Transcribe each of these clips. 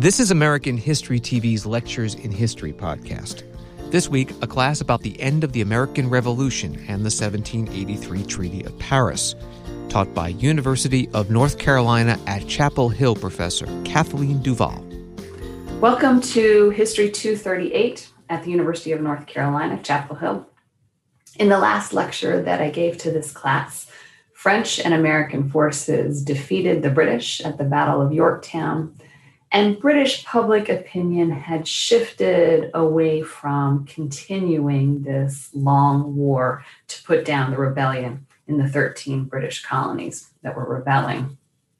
This is American History TV's Lectures in History podcast. This week, a class about the end of the American Revolution and the 1783 Treaty of Paris, taught by University of North Carolina at Chapel Hill professor Kathleen Duval. Welcome to History 238 at the University of North Carolina, Chapel Hill. In the last lecture that I gave to this class, French and American forces defeated the British at the Battle of Yorktown, and British public opinion had shifted away from continuing this long war to put down the rebellion in the 13 British colonies that were rebelling.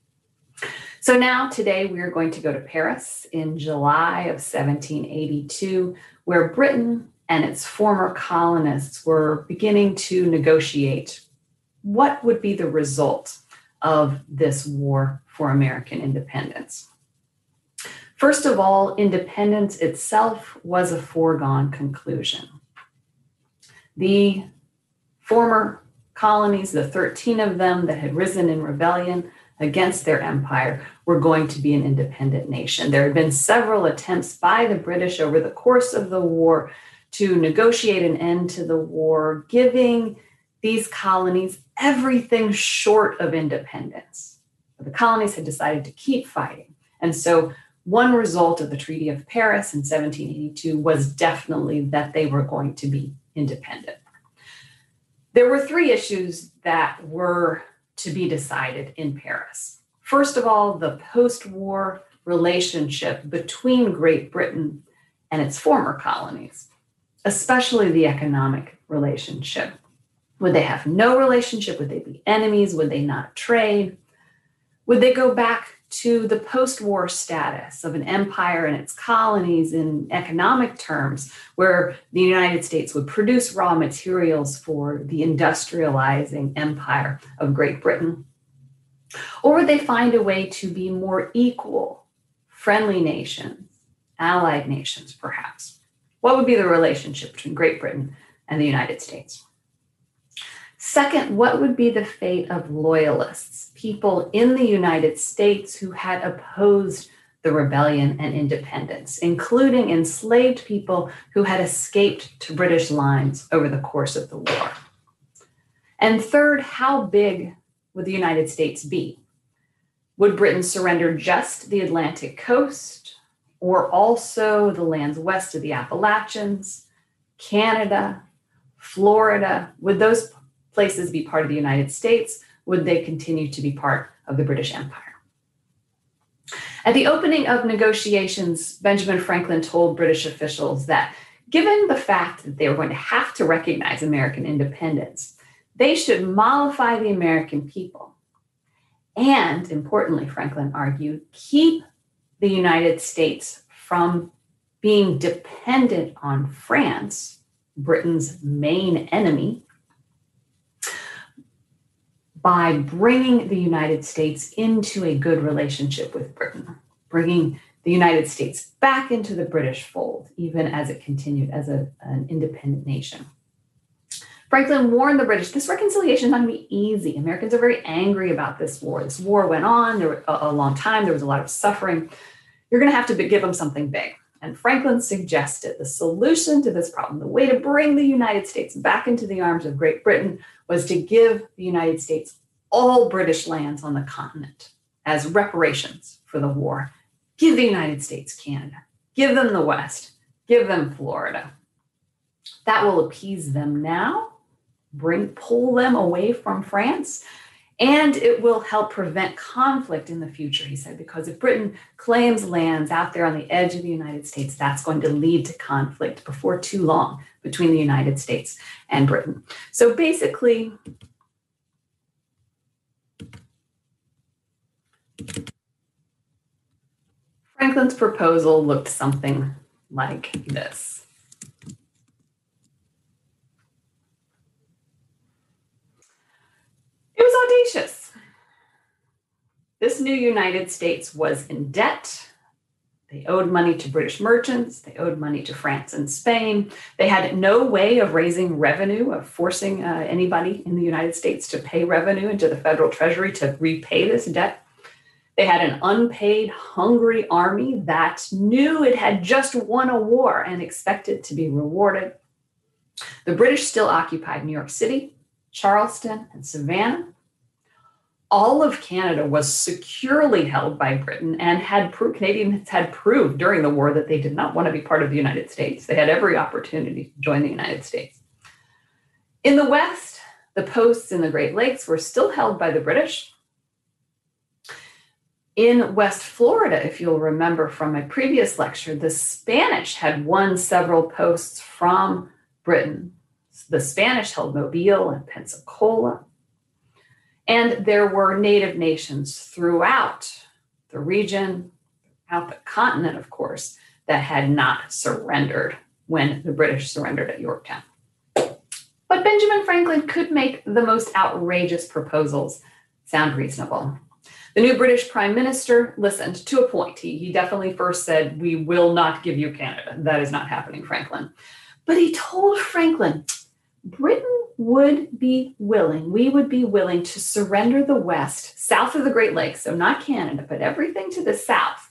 So now, today, we are going to go to Paris in July of 1782, where Britain and its former colonists were beginning to negotiate what would be the result of this war for American independence. First of all, independence itself was a foregone conclusion. The former colonies, the 13 of them that had risen in rebellion against their empire, were going to be an independent nation. There had been several attempts by the British over the course of the war to negotiate an end to the war, giving these colonies everything short of independence. But the colonies had decided to keep fighting. And so one result of the Treaty of Paris in 1782 was definitely that they were going to be independent. There were three issues that were to be decided in Paris. First of all, the post-war relationship between Great Britain and its former colonies, especially the economic relationship. Would they have no relationship? Would they be enemies? Would they not trade? Would they go back to the post-war status of an empire and its colonies in economic terms, where the United States would produce raw materials for the industrializing empire of Great Britain? Or would they find a way to be more equal, friendly nations, allied nations, perhaps? What would be the relationship between Great Britain and the United States? Second, what would be the fate of loyalists, people in the United States who had opposed the rebellion and independence, including enslaved people who had escaped to British lines over the course of the war? And third, how big would the United States be? Would Britain surrender just the Atlantic coast, or also the lands west of the Appalachians, Canada, Florida? Would those places be part of the United States? Would they continue to be part of the British Empire? At the opening of negotiations, Benjamin Franklin told British officials that given the fact that they were going to have to recognize American independence, they should mollify the American people. And importantly, Franklin argued, keep the United States from being dependent on France, Britain's main enemy, by bringing the United States into a good relationship with Britain, bringing the United States back into the British fold, even as it continued as an independent nation. Franklin warned the British, this reconciliation is not going to be easy. Americans are very angry about this war. This war went on a long time. There was a lot of suffering. You're going to have to give them something big. And Franklin suggested the solution to this problem, the way to bring the United States back into the arms of Great Britain, was to give the United States all British lands on the continent as reparations for the war. Give the United States Canada. Give them the West. Give them Florida. That will appease them now, pull them away from France, and it will help prevent conflict in the future, he said, because if Britain claims lands out there on the edge of the United States, that's going to lead to conflict before too long between the United States and Britain. So basically, Franklin's proposal looked something like this. It was audacious. This new United States was in debt. They owed money to British merchants. They owed money to France and Spain. They had no way of raising revenue, of forcing anybody in the United States to pay revenue into the federal treasury to repay this debt. They had an unpaid, hungry army that knew it had just won a war and expected to be rewarded. The British still occupied New York City, Charleston, and Savannah. All of Canada was securely held by Britain, and Canadians had proved during the war that they did not want to be part of the United States. They had every opportunity to join the United States. In the West, the posts in the Great Lakes were still held by the British. In West Florida, if you'll remember from my previous lecture, the Spanish had won several posts from Britain. The Spanish held Mobile and Pensacola. And there were native nations throughout the region, throughout the continent, of course, that had not surrendered when the British surrendered at Yorktown. But Benjamin Franklin could make the most outrageous proposals sound reasonable. The new British Prime Minister listened to a point. He definitely first said, "We will not give you Canada. That is not happening, Franklin." But he told Franklin, Britain would be willing, we would be willing to surrender the West, south of the Great Lakes, so not Canada, but everything to the south.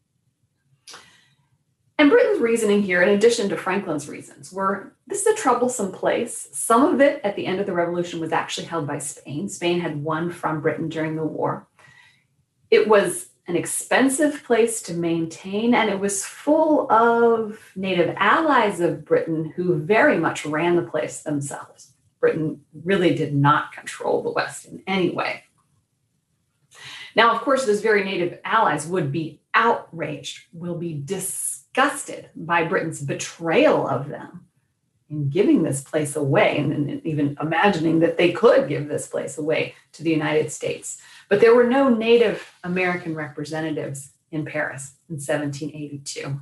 And Britain's reasoning here, in addition to Franklin's reasons, were this is a troublesome place. Some of it at the end of the Revolution was actually held by Spain. Spain had won from Britain during the war. It was an expensive place to maintain, and it was full of native allies of Britain who very much ran the place themselves. Britain really did not control the West in any way. Now, of course, those very native allies would be outraged, will be disgusted by Britain's betrayal of them in giving this place away, and even imagining that they could give this place away to the United States. But there were no Native American representatives in Paris in 1782.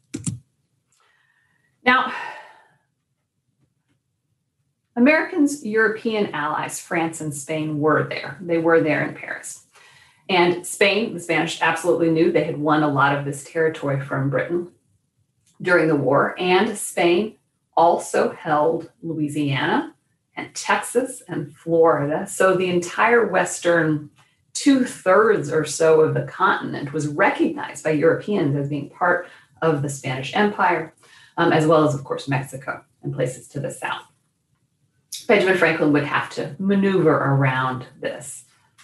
Now, Americans' European allies, France and Spain, were there. They were there in Paris. And Spain, the Spanish absolutely knew they had won a lot of this territory from Britain during the war. And Spain also held Louisiana and Texas and Florida. So the entire western 2/3 or so of the continent was recognized by Europeans as being part of the Spanish Empire, as well as, of course, Mexico and places to the south. Benjamin Franklin would have to maneuver around this.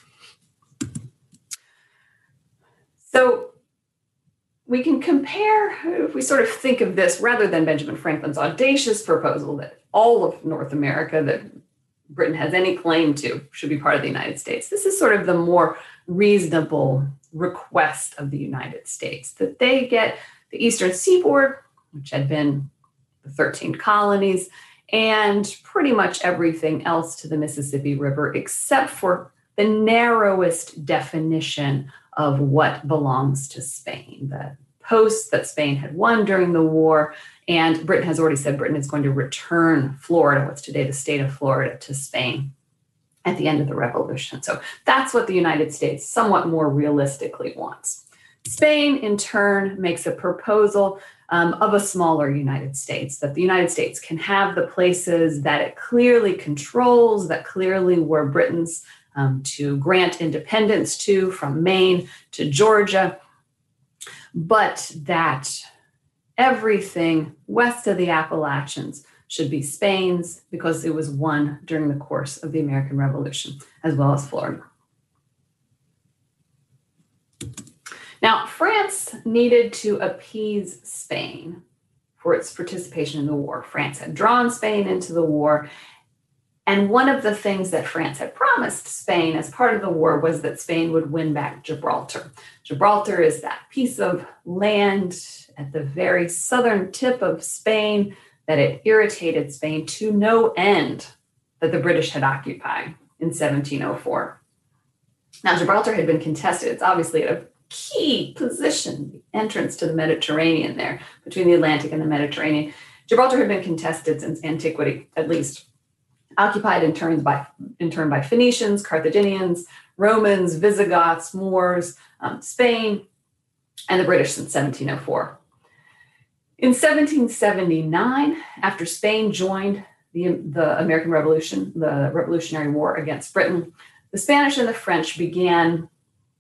So we can compare, if we sort of think of this, rather than Benjamin Franklin's audacious proposal that all of North America that Britain has any claim to should be part of the United States. This is sort of the more reasonable request of the United States, that they get the Eastern Seaboard, which had been the 13 colonies, and pretty much everything else to the Mississippi River, except for the narrowest definition of what belongs to Spain, the posts that Spain had won during the war. And Britain has already said Britain is going to return Florida, what's today the state of Florida, to Spain at the end of the Revolution. So that's what the United States somewhat more realistically wants. Spain, in turn, makes a proposal of a smaller United States, that the United States can have the places that it clearly controls, that clearly were Britain's, to grant independence to, from Maine to Georgia, but that everything west of the Appalachians should be Spain's because it was won during the course of the American Revolution, as well as Florida. Now, France needed to appease Spain for its participation in the war. France had drawn Spain into the war. And one of the things that France had promised Spain as part of the war was that Spain would win back Gibraltar. Gibraltar is that piece of land at the very southern tip of Spain that it irritated Spain to no end that the British had occupied in 1704. Now, Gibraltar had been contested. It's obviously at a key position, the entrance to the Mediterranean there, between the Atlantic and the Mediterranean. Gibraltar had been contested since antiquity, at least. Occupied in turn by Phoenicians, Carthaginians, Romans, Visigoths, Moors, Spain, and the British since 1704. In 1779, after Spain joined the American Revolution, the Revolutionary War against Britain, the Spanish and the French began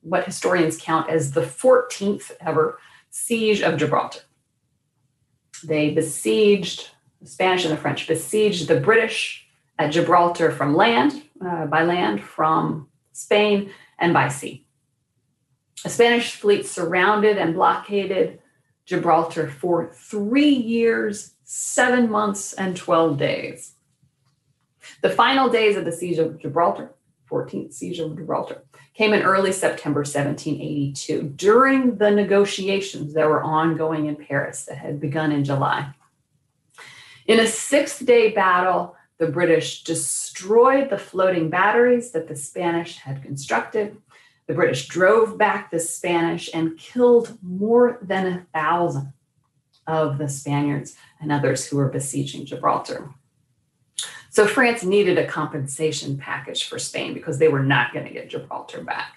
what historians count as the 14th ever siege of Gibraltar. The Spanish and the French besieged the British at Gibraltar from by land, from Spain, and by sea. A Spanish fleet surrounded and blockaded Gibraltar for 3 years, 7 months, and 12 days. The final days of the siege of Gibraltar, 14th siege of Gibraltar, came in early September 1782 during the negotiations that were ongoing in Paris that had begun in July. In a 6-day battle, the British destroyed the floating batteries that the Spanish had constructed. The British drove back the Spanish and killed more than 1,000 of the Spaniards and others who were besieging Gibraltar. So France needed a compensation package for Spain because they were not going to get Gibraltar back.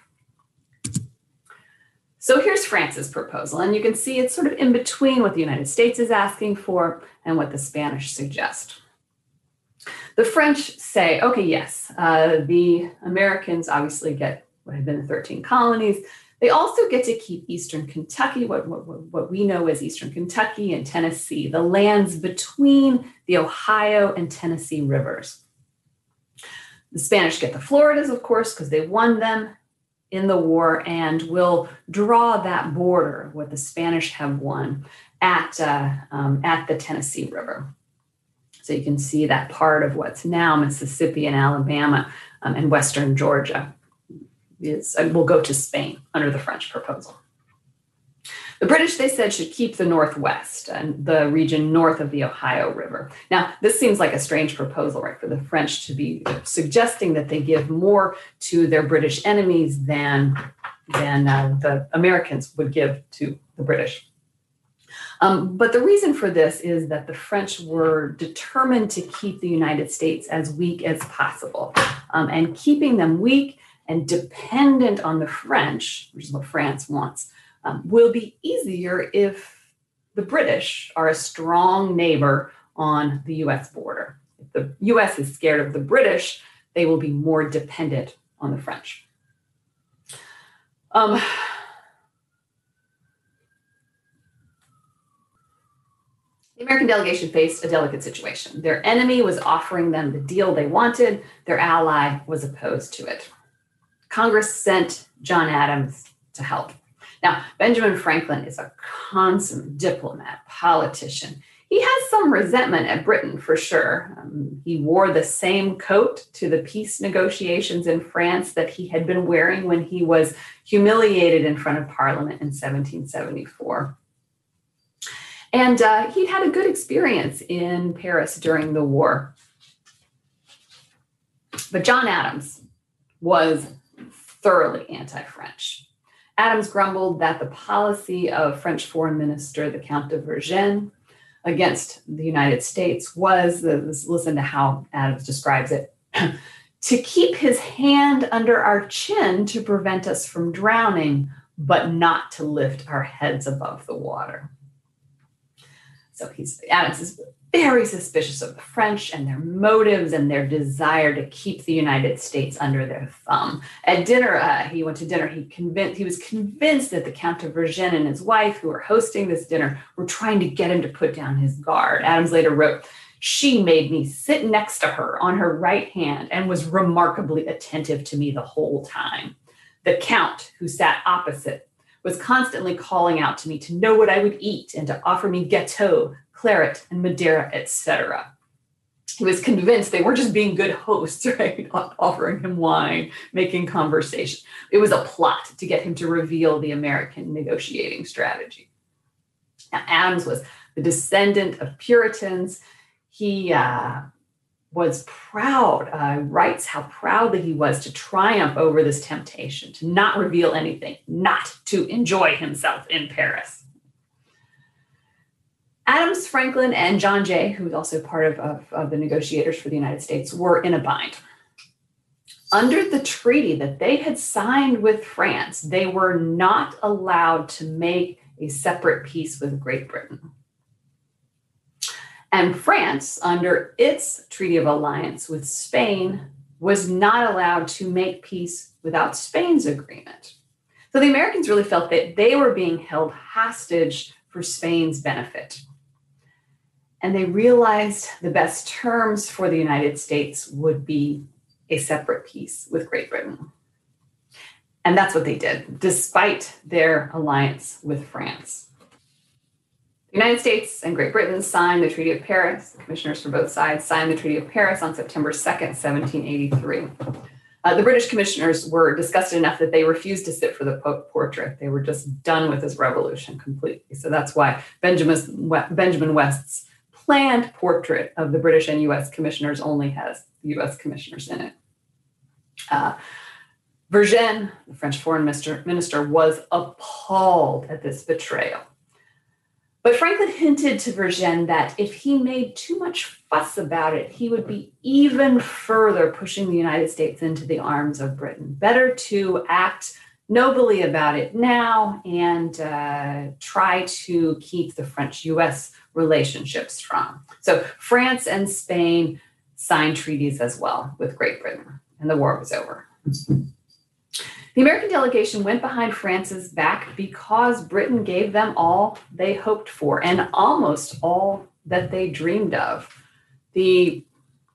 So here's France's proposal, and you can see it's sort of in between what the United States is asking for and what the Spanish suggest. The French say, okay, yes, the Americans obviously get what had been the 13 colonies. They also get to keep Eastern Kentucky, what we know as Eastern Kentucky and Tennessee, the lands between the Ohio and Tennessee rivers. The Spanish get the Floridas, of course, because they won them in the war and will draw that border, what the Spanish have won, at the Tennessee River. So you can see that part of what's now Mississippi and Alabama and Western Georgia will go to Spain under the French proposal. The British, they said, should keep the Northwest and the region north of the Ohio River. Now, this seems like a strange proposal, right, for the French to be suggesting that they give more to their British enemies than the Americans would give to the British. But the reason for this is that the French were determined to keep the United States as weak as possible. And keeping them weak and dependent on the French, which is what France wants, will be easier if the British are a strong neighbor on the US border. If the US is scared of the British, they will be more dependent on the French. The American delegation faced a delicate situation. Their enemy was offering them the deal they wanted. Their ally was opposed to it. Congress sent John Adams to help. Now, Benjamin Franklin is a consummate diplomat, politician. He has some resentment at Britain, for sure. He wore the same coat to the peace negotiations in France that he had been wearing when he was humiliated in front of Parliament in 1774. And he'd had a good experience in Paris during the war. But John Adams was thoroughly anti-French. Adams grumbled that the policy of French Foreign Minister, the Count de Vergennes, against the United States was, listen to how Adams describes it, to keep his hand under our chin to prevent us from drowning, but not to lift our heads above the water. So Adams is very suspicious of the French and their motives and their desire to keep the United States under their thumb. At dinner, he went to dinner. He was convinced that the Count de Vergennes and his wife, who were hosting this dinner, were trying to get him to put down his guard. Adams later wrote, "She made me sit next to her on her right hand and was remarkably attentive to me the whole time. The Count, who sat opposite, was constantly calling out to me to know what I would eat and to offer me gâteau, claret, and Madeira, etc." He was convinced they weren't just being good hosts, right? Offering him wine, making conversation. It was a plot to get him to reveal the American negotiating strategy. Now, Adams was the descendant of Puritans. He was proud, writes how proudly he was to triumph over this temptation, to not reveal anything, not to enjoy himself in Paris. Adams, Franklin, and John Jay, who was also part of the negotiators for the United States, were in a bind. Under the treaty that they had signed with France, they were not allowed to make a separate peace with Great Britain. And France, under its Treaty of Alliance with Spain, was not allowed to make peace without Spain's agreement. So the Americans really felt that they were being held hostage for Spain's benefit. And they realized the best terms for the United States would be a separate peace with Great Britain. And that's what they did, despite their alliance with France. The United States and Great Britain signed the Treaty of Paris. The commissioners for both sides signed the Treaty of Paris on September 2nd, 1783. The British commissioners were disgusted enough that they refused to sit for the Pope portrait. They were just done with this revolution completely. So that's why Benjamin West's planned portrait of the British and U.S. commissioners only has U.S. commissioners in it. Vergennes, the French foreign minister, was appalled at this betrayal. But Franklin hinted to Vergennes that if he made too much fuss about it, he would be even further pushing the United States into the arms of Britain. Better to act nobly about it now and try to keep the French-U.S. relationship strong. So France and Spain signed treaties as well with Great Britain, and the war was over. The American delegation went behind France's back because Britain gave them all they hoped for and almost all that they dreamed of. The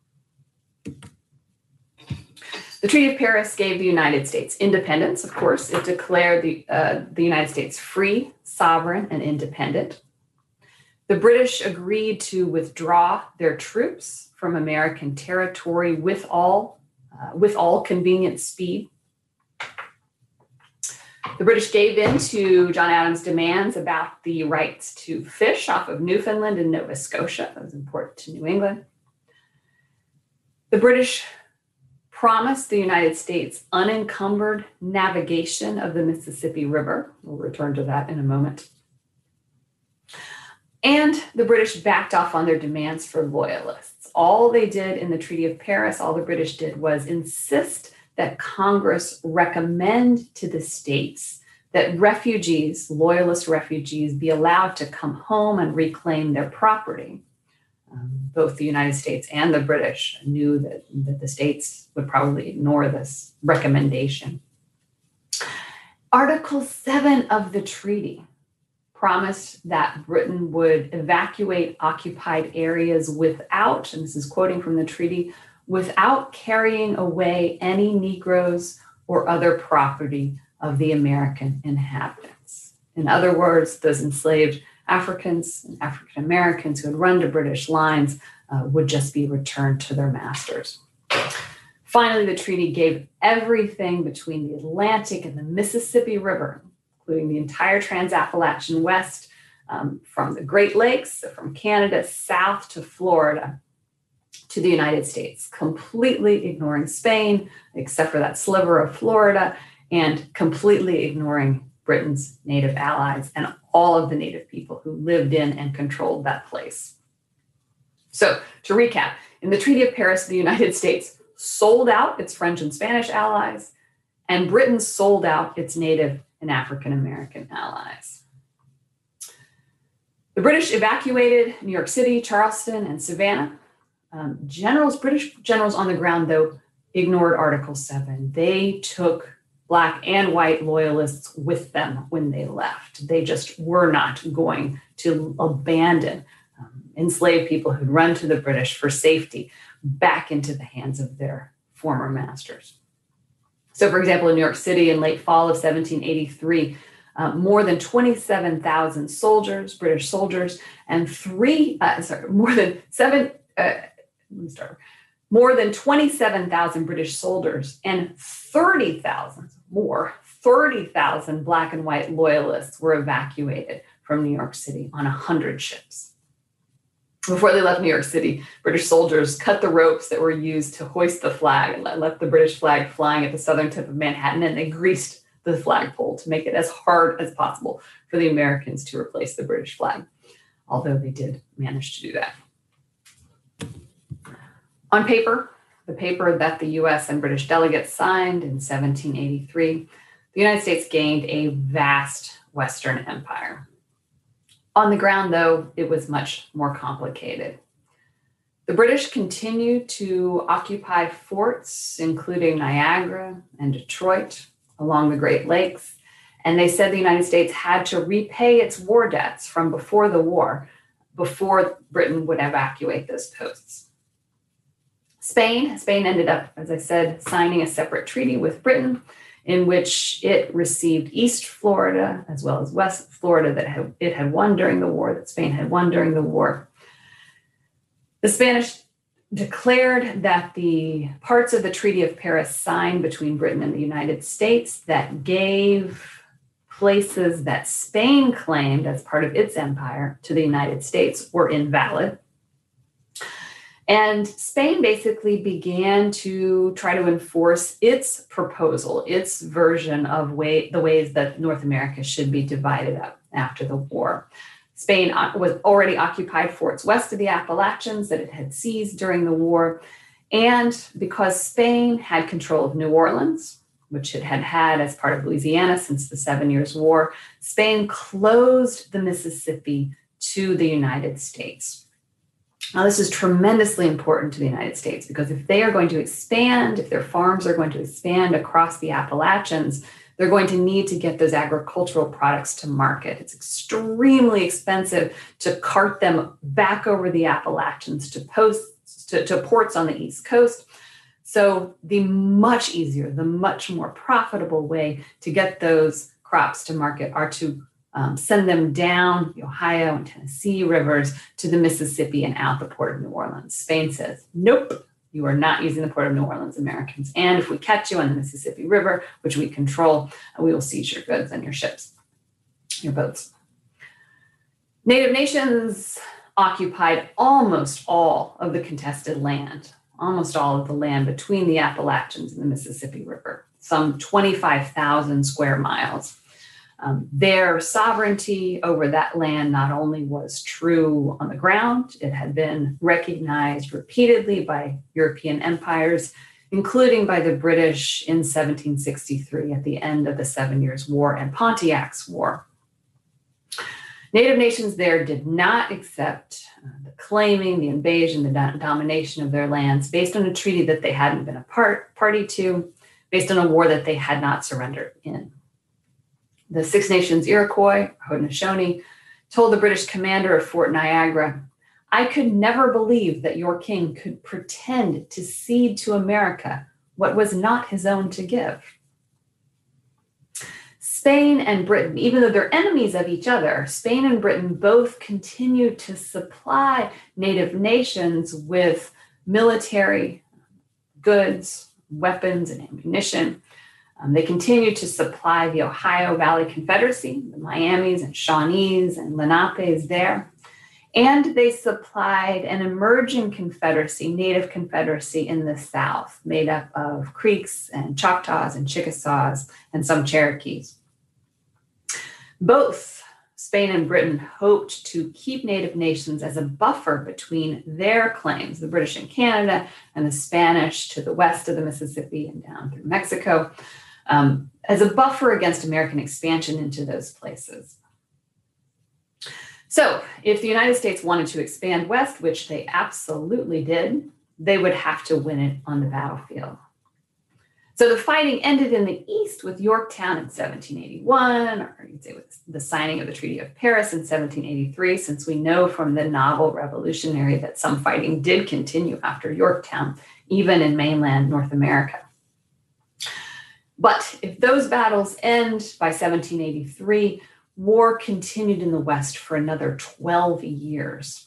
Treaty of Paris gave the United States independence, of course. It declared the United States free, sovereign, and independent. The British agreed to withdraw their troops from American territory with all convenient speed. The British gave in to John Adams' demands about the rights to fish off of Newfoundland and Nova Scotia. That was important to New England. The British promised the United States unencumbered navigation of the Mississippi River. We'll return to that in a moment. And the British backed off on their demands for loyalists. All they did in the Treaty of Paris, all the British did was insist that Congress recommend to the states that refugees, loyalist refugees, be allowed to come home and reclaim their property. Both the United States and the British knew that the states would probably ignore this recommendation. Article 7 of the treaty promised that Britain would evacuate occupied areas without, and this is quoting from the treaty, without carrying away any Negroes or other property of the American inhabitants. In other words, those enslaved Africans and African Americans who had run to British lines would just be returned to their masters. Finally, the treaty gave everything between the Atlantic and the Mississippi River, including the entire Trans-Appalachian West, from the Great Lakes, from Canada south to Florida, to the United States, completely ignoring Spain, except for that sliver of Florida, and completely ignoring Britain's native allies and all of the native people who lived in and controlled that place. So to recap, in the Treaty of Paris, the United States sold out its French and Spanish allies, and Britain sold out its native and African American allies. The British evacuated New York City, Charleston, and Savannah. British generals on the ground, though, ignored Article 7. They took Black and white loyalists with them when they left. They just were not going to abandon enslaved people who'd run to the British for safety back into the hands of their former masters. So, for example, in New York City in late fall of 1783, more than 27,000 soldiers, British soldiers, and more than 27,000 British soldiers and 30,000 Black and white loyalists were evacuated from New York City on 100 ships. Before they left New York City, British soldiers cut the ropes that were used to hoist the flag and left the British flag flying at the southern tip of Manhattan, and they greased the flagpole to make it as hard as possible for the Americans to replace the British flag, although they did manage to do that. On paper, the paper that the U.S. and British delegates signed in 1783, the United States gained a vast Western empire. On the ground, though, it was much more complicated. The British continued to occupy forts, including Niagara and Detroit, along the Great Lakes, And they said the United States had to repay its war debts from before the war, before Britain would evacuate those posts. Spain ended up, as I said, signing a separate treaty with Britain in which it received East Florida as well as West Florida that it had won during the war, that Spain had won during the war. The Spanish declared that the parts of the Treaty of Paris signed between Britain and the United States that gave places that Spain claimed as part of its empire to the United States were invalid. And Spain basically began to try to enforce its proposal, its version of the ways that North America should be divided up after the war. Spain was already occupied forts west of the Appalachians that it had seized during the war. And because Spain had control of New Orleans, which it had had as part of Louisiana since the 7 Years' War, Spain closed the Mississippi to the United States. Now, this is tremendously important to the United States because if they are going to expand, if their farms are going to expand across the Appalachians, they're going to need to get those agricultural products to market. It's extremely expensive to cart them back over the Appalachians to ports on the East Coast. So the much easier, the much more profitable way to get those crops to market are to send them down the Ohio and Tennessee rivers to the Mississippi and out the port of New Orleans. Spain says, nope, you are not using the port of New Orleans, Americans. And if we catch you on the Mississippi River, which we control, we will seize your goods and your ships, your boats. Native nations occupied almost all of the contested land, almost all of the land between the Appalachians and the Mississippi River, some 25,000 square miles. Their sovereignty over that land not only was true on the ground, it had been recognized repeatedly by European empires, including by the British in 1763 at the end of the 7 Years' War and Pontiac's War. Native nations there did not accept the claiming, the invasion, the domination of their lands based on a treaty that they hadn't been a party to, based on a war that they had not surrendered in. The Six Nations Iroquois, Haudenosaunee, told the British commander of Fort Niagara, "I could never believe that your king could pretend to cede to America what was not his own to give." Spain and Britain, even though they're enemies of each other, Spain and Britain both continued to supply native nations with military goods, weapons, and ammunition. They continued to supply the Ohio Valley Confederacy, the Miamis and Shawnees and Lenapes there. And they supplied an emerging confederacy, native confederacy in the South, made up of Creeks and Choctaws and Chickasaws and some Cherokees. Both Spain and Britain hoped to keep native nations as a buffer between their claims, the British in Canada and the Spanish to the west of the Mississippi and down through Mexico, as a buffer against American expansion into those places. So if the United States wanted to expand west, which they absolutely did, they would have to win it on the battlefield. So the fighting ended in the east with Yorktown in 1781, or you'd say with the signing of the Treaty of Paris in 1783, since we know from the novel Revolutionary that some fighting did continue after Yorktown, even in mainland North America. But if those battles end by 1783, war continued in the West for another 12 years.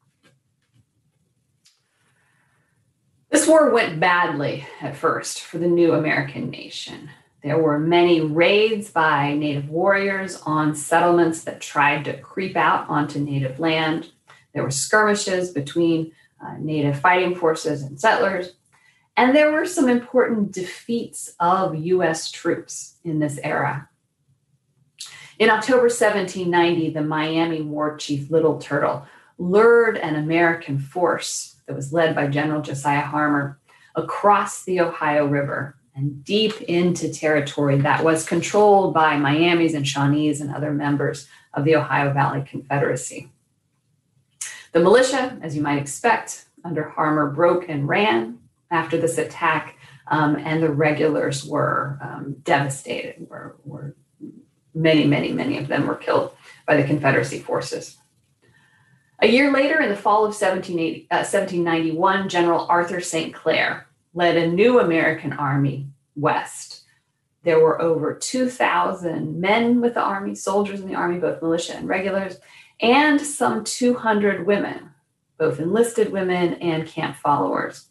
This war went badly at first for the new American nation. There were many raids by native warriors on settlements that tried to creep out onto native land. There were skirmishes between native fighting forces and settlers. And there were some important defeats of U.S. troops in this era. In October 1790, the Miami war chief Little Turtle lured an American force that was led by General Josiah Harmer across the Ohio River and deep into territory that was controlled by Miamis and Shawnees and other members of the Ohio Valley Confederacy. The militia, as you might expect, under Harmer broke and ran after this attack, and the regulars were devastated, were many of them were killed by the Confederacy forces. A year later, in the fall of 1791, General Arthur St. Clair led a new American army west. There were over 2,000 men with the army, soldiers in the army, both militia and regulars, and some 200 women, both enlisted women and camp followers.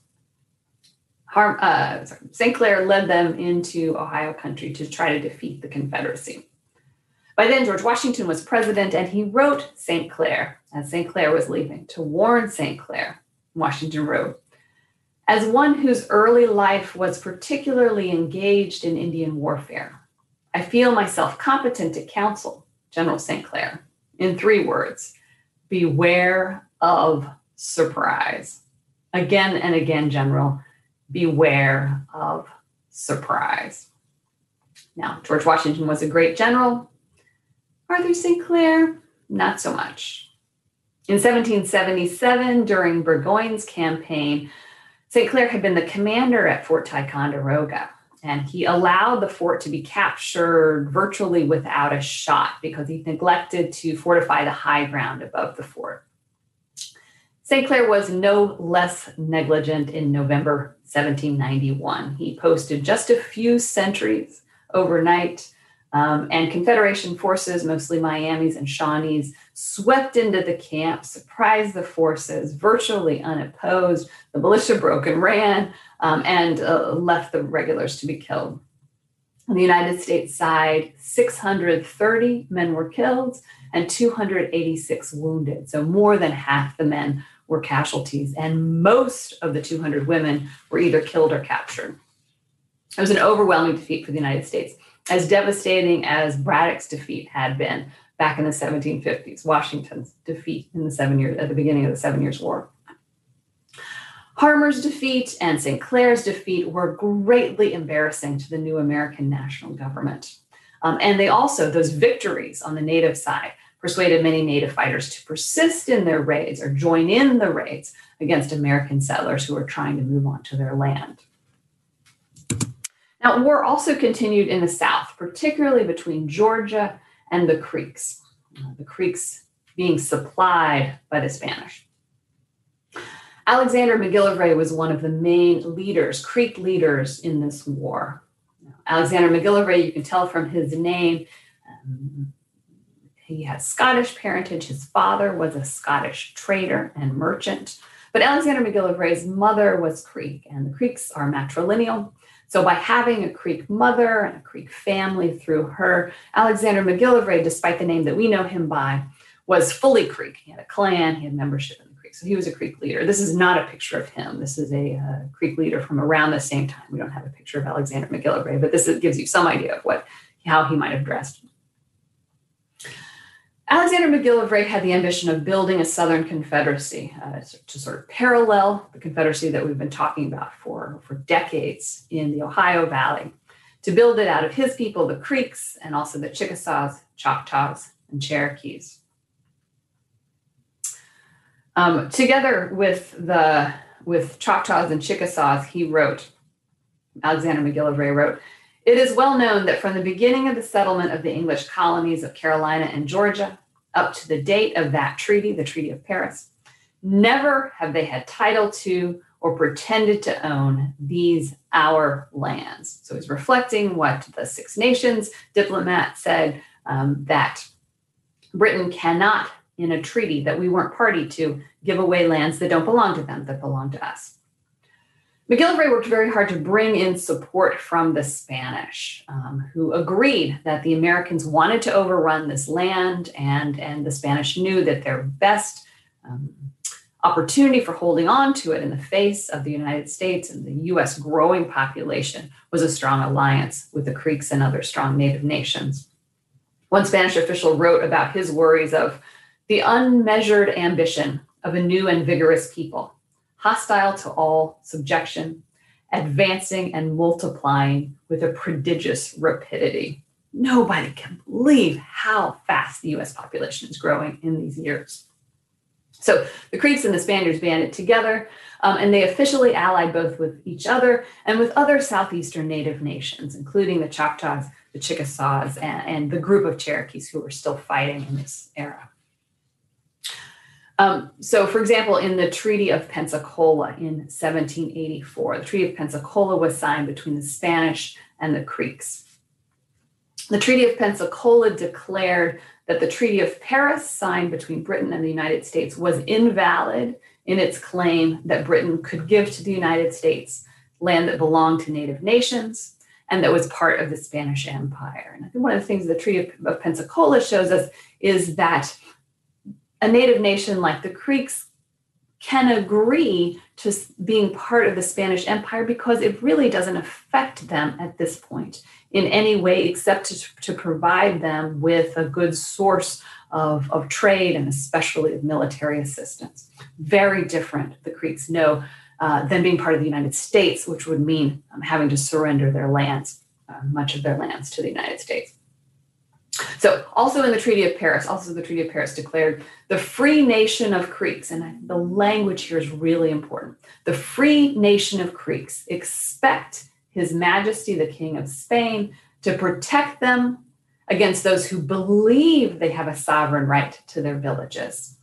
St. Clair led them into Ohio country to try to defeat the Confederacy. By then, George Washington was president, and he wrote St. Clair as St. Clair was leaving to warn St. Clair. Washington wrote, "As one whose early life was particularly engaged in Indian warfare, I feel myself competent to counsel General St. Clair in 3 words: beware of surprise." Again and again, General, beware of surprise. Now, George Washington was a great general. Arthur St. Clair, not so much. In 1777, during Burgoyne's campaign, St. Clair had been the commander at Fort Ticonderoga, and he allowed the fort to be captured virtually without a shot because he neglected to fortify the high ground above the fort. St. Clair was no less negligent in November 1791. He posted just a few sentries overnight, and Confederation forces, mostly Miamis and Shawnees, swept into the camp, surprised the forces, virtually unopposed. The militia broke and ran, and left the regulars to be killed. On the United States side, 630 men were killed and 286 wounded. So more than half the men were casualties, and most of the 200 women were either killed or captured. It was an overwhelming defeat for the United States, as devastating as Braddock's defeat had been back in the 1750s, Washington's defeat in at the beginning of the 7 Years' War. Harmer's defeat and St. Clair's defeat were greatly embarrassing to the new American national government. And they also, those victories on the Native side, persuaded many Native fighters to persist in their raids or join in the raids against American settlers who were trying to move on to their land. Now, war also continued in the South, particularly between Georgia and the Creeks being supplied by the Spanish. Alexander McGillivray was one of the main leaders, Creek leaders in this war. Alexander McGillivray, you can tell from his name, he has Scottish parentage. His father was a Scottish trader and merchant. But Alexander McGillivray's mother was Creek, and the Creeks are matrilineal. So by having a Creek mother and a Creek family through her, Alexander McGillivray, despite the name that we know him by, was fully Creek. He had a clan, he had membership in the Creek. So he was a Creek leader. This is not a picture of him. This is a Creek leader from around the same time. We don't have a picture of Alexander McGillivray, but this gives you some idea of how he might have dressed. Alexander McGillivray had the ambition of building a Southern Confederacy to sort of parallel the Confederacy that we've been talking about for decades in the Ohio Valley, to build it out of his people, the Creeks, and also the Chickasaws, Choctaws, and Cherokees. Together with Choctaws and Chickasaws, Alexander McGillivray wrote, "It is well known that from the beginning of the settlement of the English colonies of Carolina and Georgia up to the date of that treaty, the Treaty of Paris, never have they had title to or pretended to own these our lands." So he's reflecting what the Six Nations diplomat said, that Britain cannot, in a treaty that we weren't party to, give away lands that don't belong to them, that belong to us. McGillivray worked very hard to bring in support from the Spanish, who agreed that the Americans wanted to overrun this land, and the Spanish knew that their best opportunity for holding on to it in the face of the United States and the U.S. growing population was a strong alliance with the Creeks and other strong Native nations. One Spanish official wrote about his worries of the unmeasured ambition of a new and vigorous people, hostile to all subjection, advancing and multiplying with a prodigious rapidity. Nobody can believe how fast the U.S. population is growing in these years. So the Creeks and the Spaniards banded together, and they officially allied both with each other and with other southeastern Native nations, including the Choctaws, the Chickasaws and the group of Cherokees who were still fighting in this era. So, for example, in the Treaty of Pensacola in 1784, the Treaty of Pensacola was signed between the Spanish and the Creeks. The Treaty of Pensacola declared that the Treaty of Paris, signed between Britain and the United States, was invalid in its claim that Britain could give to the United States land that belonged to native nations and that was part of the Spanish Empire. And I think one of the things the Treaty of Pensacola shows us is that a native nation like the Creeks can agree to being part of the Spanish Empire because it really doesn't affect them at this point in any way except to provide them with a good source of trade and especially of military assistance. Very different, the Creeks know, than being part of the United States, which would mean having to surrender their lands, much of their lands, to the United States. So also in the Treaty of Paris declared the free nation of Creeks, and the language here is really important. The free nation of Creeks expect His Majesty, the King of Spain, to protect them against those who believe they have a sovereign right to their villages.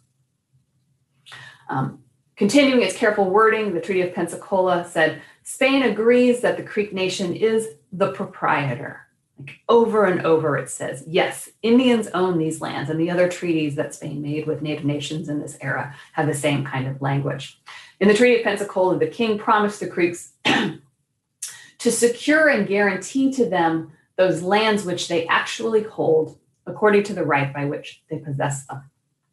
Continuing its careful wording, the Treaty of Pensacola said, Spain agrees that the Creek nation is the proprietor. Like over and over it says, yes, Indians own these lands, and the other treaties that Spain made with native nations in this era have the same kind of language. In the Treaty of Pensacola, the king promised the Creeks to secure and guarantee to them those lands which they actually hold according to the right by which they possess them.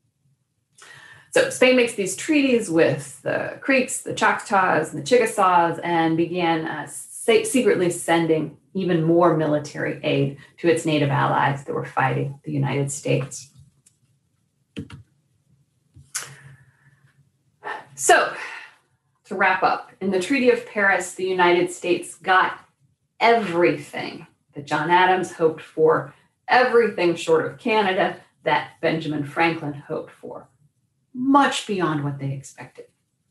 So Spain makes these treaties with the Creeks, the Choctaws, and the Chickasaws, and began secretly sending even more military aid to its native allies that were fighting the United States. So, to wrap up, in the Treaty of Paris, the United States got everything that John Adams hoped for, everything short of Canada that Benjamin Franklin hoped for, much beyond what they expected.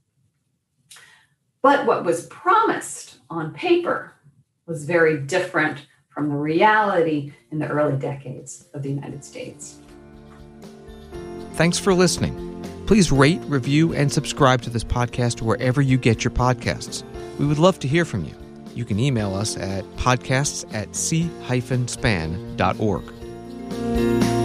But what was promised on paper was very different from the reality in the early decades of the United States. Thanks for listening. Please rate, review, and subscribe to this podcast wherever you get your podcasts. We would love to hear from you. You can email us at podcasts@c-span.org.